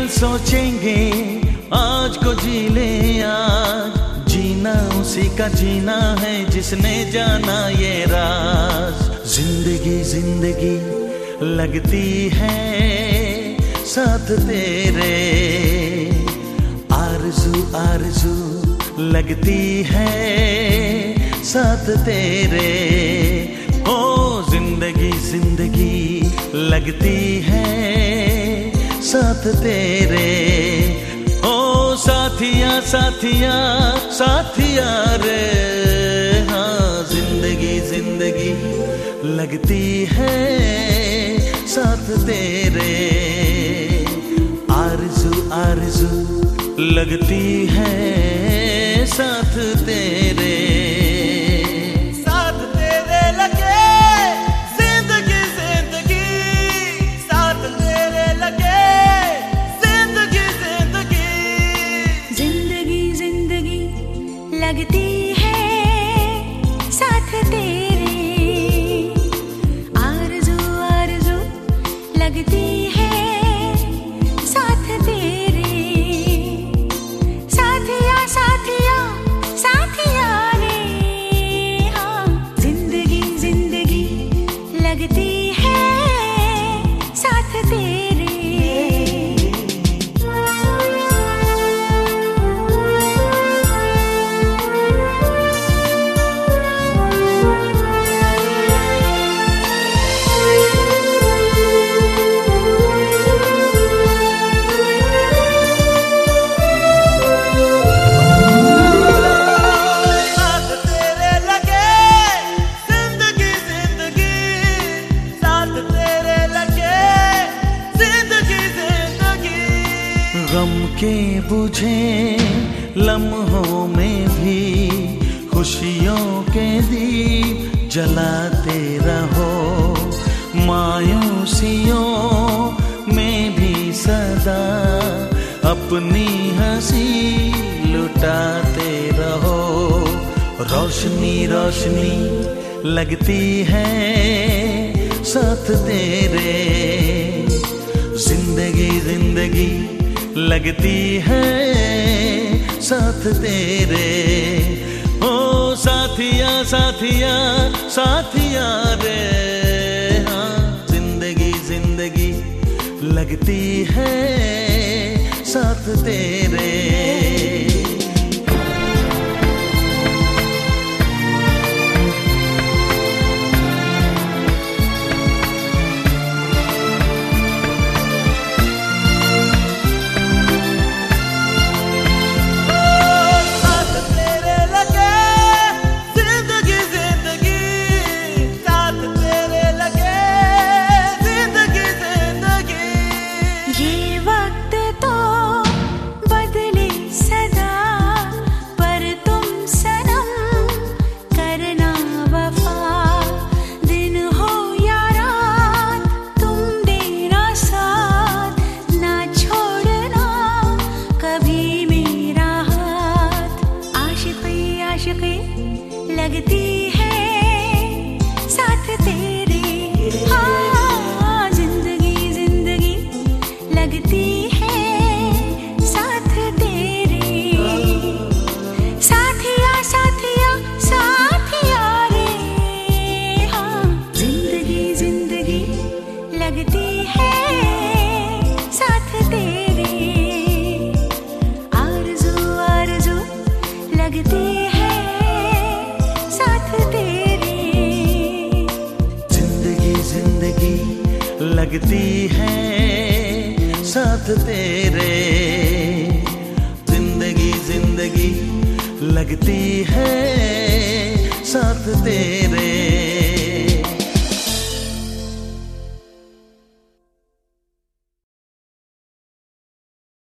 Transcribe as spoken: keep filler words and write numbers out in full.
कल सोचेंगे, आज को जी ले आज। जीना उसी का जीना है जिसने जाना ये राज। जिंदगी जिंदगी लगती है साथ तेरे, आरज़ू आरज़ू लगती है साथ तेरे। ओ जिंदगी जिंदगी लगती है साथ तेरे। ओ साथिया साथिया साथिया रे, हाँ जिंदगी जिंदगी लगती है साथ तेरे। आरज़ू आरज़ू लगती है साथ तेरे। साथ तेरे लगे जिंदगी जिंदगी, साथ तेरे लगे जिंदगी जिंदगी। जिंदगी जिंदगी लगती है साथ तेरे, आरज़ू आरज़ू लगती है साथ तेरे। साथिया साथिया साथिया रे, हाँ जिंदगी जिंदगी लगती है साथ तेरे। गम के बुझे लम्हों में भी खुशियों के दीप जलाते रहो। मायूसियों में भी सदा अपनी हंसी लुटाते रहो। रोशनी रोशनी लगती है साथ तेरे, जिंदगी जिंदगी लगती है साथ तेरे। ओ साथिया साथिया साथिया रे, हाँ जिंदगी जिंदगी लगती है साथ तेरे। लगती है साथ तेरे, हाँ जिंदगी जिंदगी लगती है साथ तेरे। साथिया साथिया साथिया रे, हाँ जिंदगी जिंदगी लगती है साथ तेरे। आरज़ू आरज़ू लगती है लगती है साथ तेरे। जिंदगी जिंदगी लगती है साथ तेरे।